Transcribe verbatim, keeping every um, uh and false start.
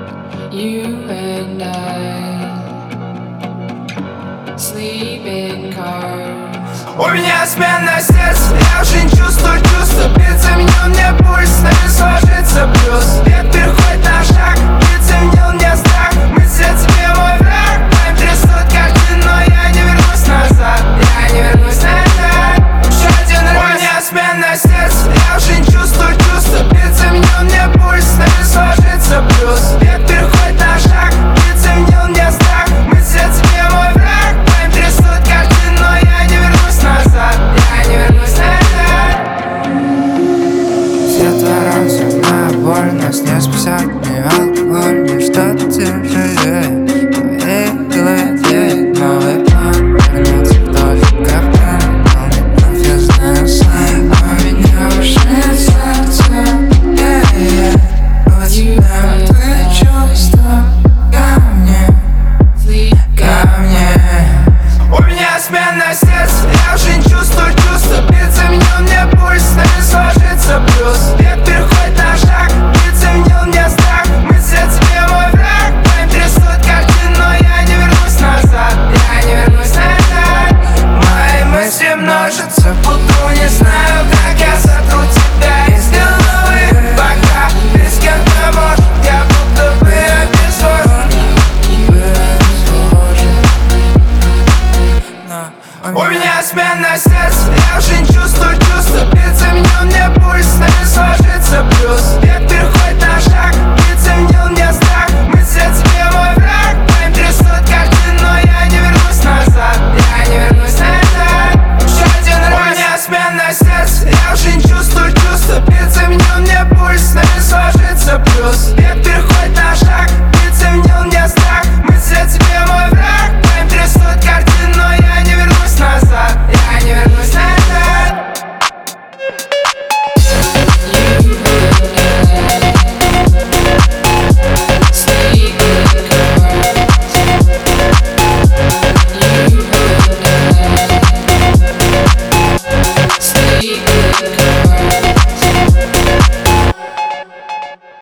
You and I sleep in cars. У меня сменное сердце, я уже не чувствую чувства. Перезаменил мне пульс, на вес ложится плюс. Век переходит на шаг, перезаменил мне страх. Мысли о тебе мой враг. Моим трясут картин, но я не вернусь назад. Я не вернусь назад. Еще один раз. У меня сменное сердце, я уже не чувствую чувства. Перезаменил мне пульс, на вес ложится плюс. Век переходит на шаг, перезаменил мне страх. Мысли о тебе мой враг. Моим трясут картин, но я не вернусь назад. Я не вернусь назад. Все твои разумная боль, нас не спасет ни алкоголь, ни что-то тяжелее.